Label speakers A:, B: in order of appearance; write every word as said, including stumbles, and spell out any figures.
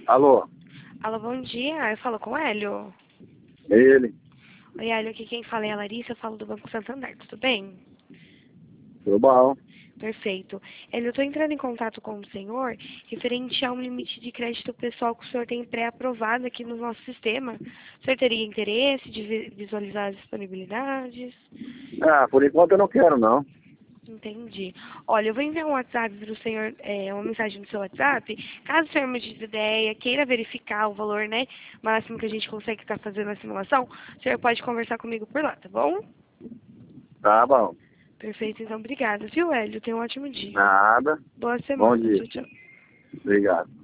A: Alô?
B: Alô, bom dia. Eu falo com o Hélio.
A: É ele.
B: Oi, Hélio, aqui quem fala é a Larissa, eu falo do Banco Santander, tudo bem?
A: Tudo bom?
B: Perfeito. Hélio, eu estou entrando em contato com o senhor referente a um limite de crédito pessoal que o senhor tem pré-aprovado aqui no nosso sistema. O senhor teria interesse de vi- visualizar as disponibilidades?
A: Ah, por enquanto eu não quero, não.
B: Entendi. Olha, eu vou enviar um WhatsApp para o senhor, é, uma mensagem no seu WhatsApp. Caso o senhor mude de ideia, queira verificar o valor, né, máximo que a gente consegue estar fazendo a simulação, o senhor pode conversar comigo por lá, tá bom?
A: Tá bom.
B: Perfeito, então obrigada, viu, Hélio? Tenha um ótimo dia.
A: Nada.
B: Boa
A: Bom
B: semana.
A: dia.
B: Tchau, tchau.
A: Obrigado.